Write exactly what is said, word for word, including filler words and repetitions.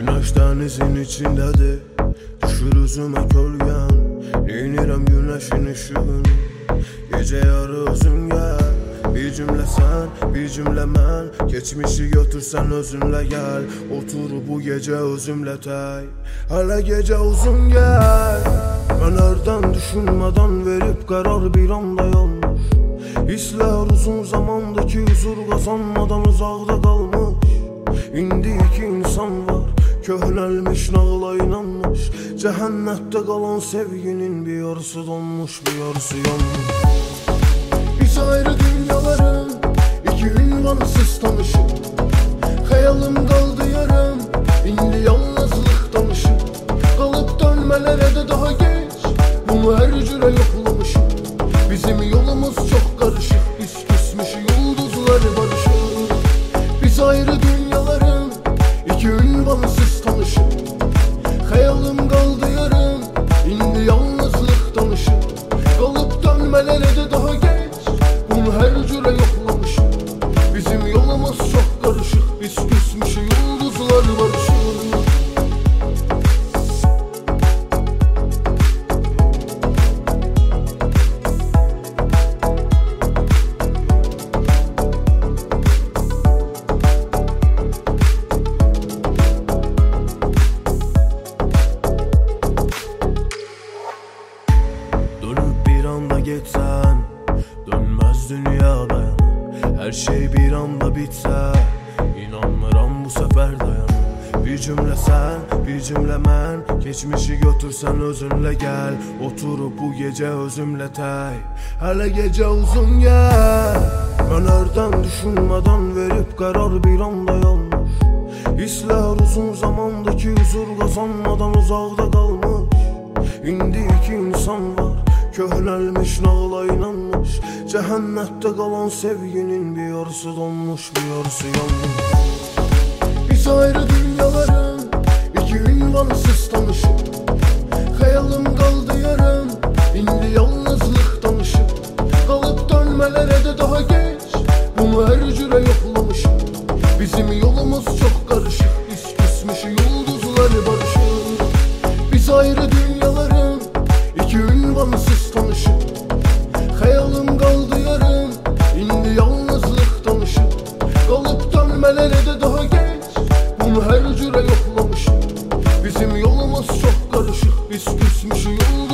Güneş denizin içindedir, düşür üzüme kölgen. İnirəm güneşin ışığını, gece yarı özün gel. Bir cümle sen, bir cümle mən, geçmişi götürsen özünle gel. Otur bu gece özümle tay, hele gece uzun gel. Ben erden düşünmeden verip karar bir anda yanlış. Hisler uzun zamandaki huzur kazanmadan uzakta kalmış. İndi iki insan var, köhnəlmiş nağla inanmış. Cehennette kalan sevginin bir yarısı donmuş, bir yarısı yanmış. Biz ayrı dünyaların iki ünvansız tanışıp, hayalim kaldı yarım, indi yalnızlık danışıp. Kalıp dönmelere de daha geç, bunu her cüre yoklamışım. Bizim yolumuz çok karışık, biz küsmüş yıldızları barışık. Biz ayrı dünyaların iki ünvansız tanışıp, hayalim kaldı yarım, indi yalnızlık danışıp. Kalıp dönmelere de daha geç, bunu her cüre yoklamışım. Bizim yolumuz çok karışık, biz küsmüş yıldızları barışık. Geçsen dönmez dünya dayanır. Her şey bir anda bitse, inanmıram bu sefer dayanır. Bir cümle sen, bir cümle mən, geçmişi götürsen özünle gel. Oturup bu gece özümle tay, hele gece uzun gel. Ben erden düşünmeden verip karar bir anda yanlış. Hisler uzun zamandaki huzur kazanmadan uzakta kalmış. İndi iki insan var, köhnəlmiş nağla inanmış. Cehennette kalan sevginin bir yarısı donmuş, bir yarısı yanmış. Biz ayrı dünyaların iki ünvansız tanışıp, hayalim kaldı yarım, indi yalnızlık danışıp. Kalıp dönmelere de daha geç, bunu her cüre yoklamışım. Bizim yolumuz çok karışık, biz küsmüş yıldızları barışık. Biz ayrı dünyaların iki ünvansız tanışıp, hayalim kaldı yarım, indi yalnızlık danışıp. Kalıp dönmelere de daha geç, bunu her cüre yoklamışım. Bizim yolumuz çok karışık, biz küsmüş yol